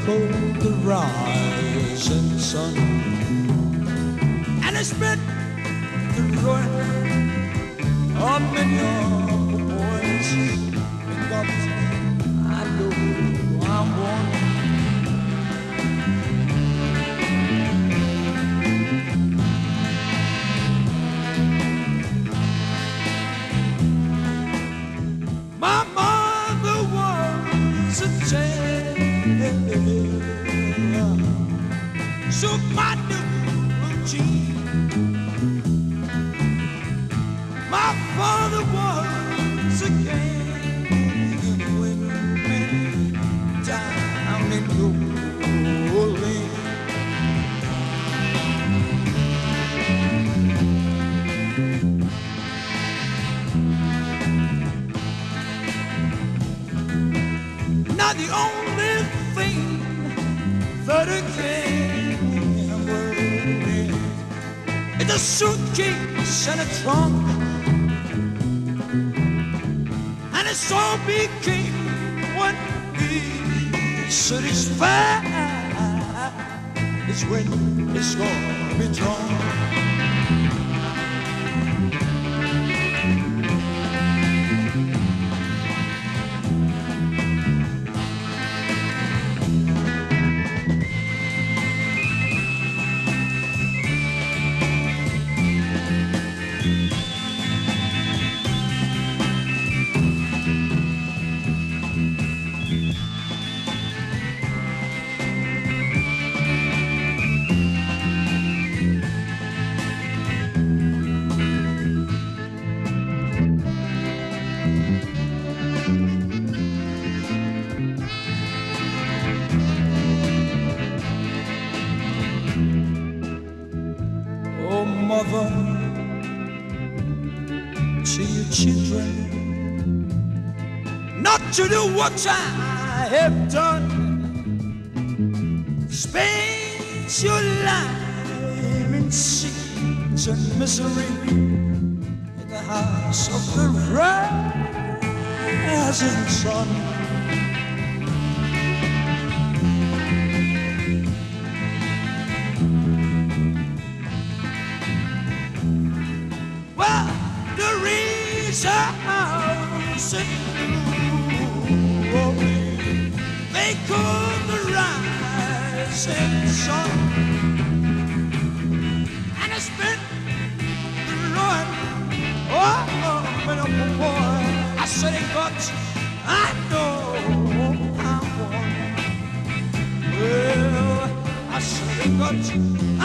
called the rising sun. And I spent the ruin of many of the boys, because I know I'm one. My mother was a tailor, so my new jeans. My father was a gambling man down in New Orleans. Now the only thing that a gambler is a suitcase and a trunk. And it all became what he satisfied is when it's gonna be drawn. Oh, mother, to your children, not to do what I have done. Spend your life in sickness and misery in the house of the rising sun. Well, the reason they call the rising sun, and I spent the ruin. Oh, when I'm a boy, I said it got. I know I won. Well, I said it got.